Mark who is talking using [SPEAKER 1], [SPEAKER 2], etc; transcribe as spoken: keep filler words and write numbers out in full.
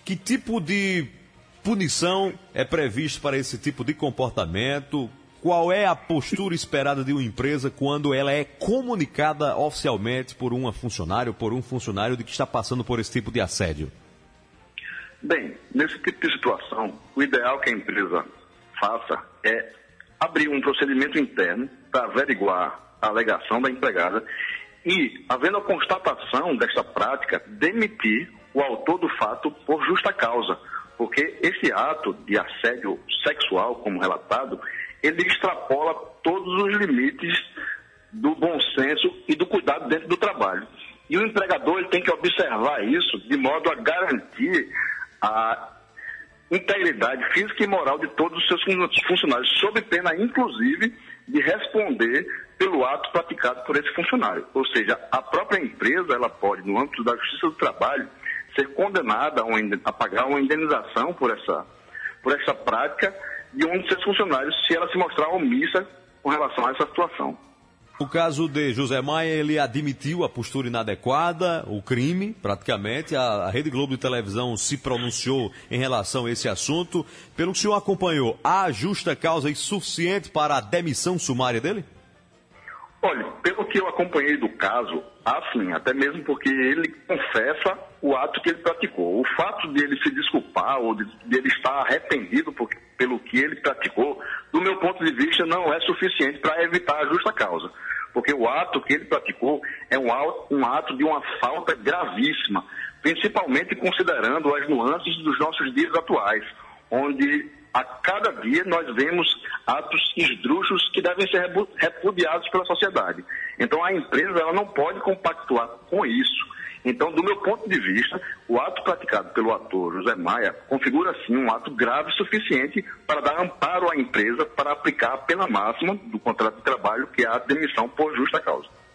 [SPEAKER 1] Que tipo de punição é previsto para esse tipo de comportamento? Qual é a postura esperada de uma empresa quando ela é comunicada oficialmente por uma funcionária ou por um funcionário de que está passando por esse tipo de assédio?
[SPEAKER 2] Bem, nesse tipo de situação, o ideal que a empresa faça é abrir um procedimento interno para averiguar a alegação da empregada e, havendo a constatação desta prática, demitir o autor do fato por justa causa, porque esse ato de assédio sexual, como relatado, ele extrapola todos os limites do bom senso e do cuidado dentro do trabalho. E o empregador ele tem que observar isso de modo a garantir a integridade física e moral de todos os seus funcionários, sob pena, inclusive, de responder pelo ato praticado por esse funcionário. Ou seja, a própria empresa ela pode, no âmbito da Justiça do Trabalho, ser condenada a pagar uma indenização por essa, por essa prática de um de seus funcionários, se ela se mostrar omissa com relação a essa situação.
[SPEAKER 1] O caso de José Maia, ele admitiu a postura inadequada, o crime, praticamente. A, a Rede Globo de Televisão se pronunciou em relação a esse assunto. Pelo que o senhor acompanhou, há justa causa suficiente para a demissão sumária dele?
[SPEAKER 2] Olha, pelo que eu acompanhei do caso, há sim, até mesmo porque ele confessa o ato que ele praticou. O fato de ele se desculpar ou de, de ele estar arrependido por, pelo que ele praticou, do meu ponto de vista, não é suficiente para evitar a justa causa. Porque o ato que ele praticou é um, um ato de uma falta gravíssima, principalmente considerando as nuances dos nossos dias atuais, onde a cada dia nós vemos atos esdrúxulos que devem ser repudiados pela sociedade. Então a empresa ela não pode compactuar com isso. Então, do meu ponto de vista, o ato praticado pelo ator José Maia configura, sim, um ato grave o suficiente para dar amparo à empresa para aplicar a pena máxima do contrato de trabalho, que é a demissão por justa causa.